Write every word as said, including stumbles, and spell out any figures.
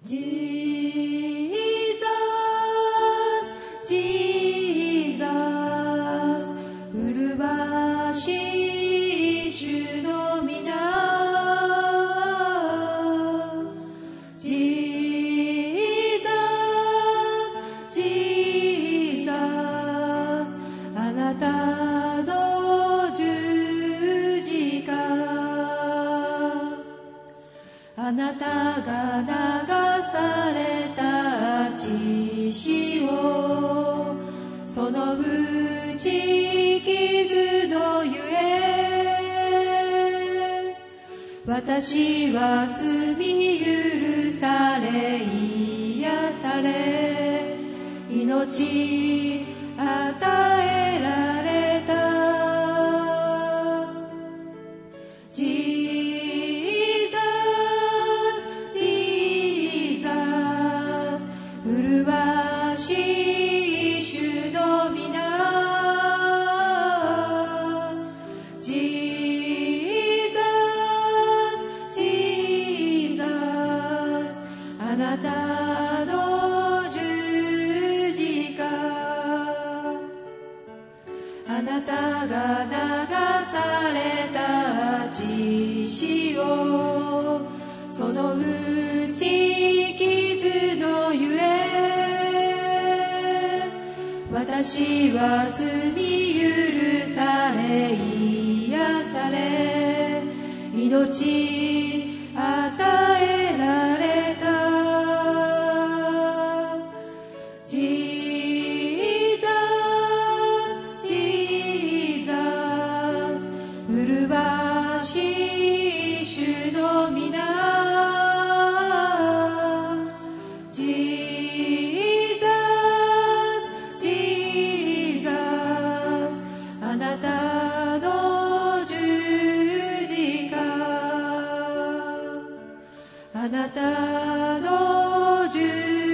あなたが流された血潮、その打ち傷のゆえ、私は罪許され癒され、命与えられた。麗しい主の皆、ジーザス、ジーザス、あなたの十字架、あなたが流された血潮、その打ち傷のゆえ、私は罪許され癒され、命与えられた。ジーザス、ジーザス、麗しい主の皆、あなたの十字架、あなたの十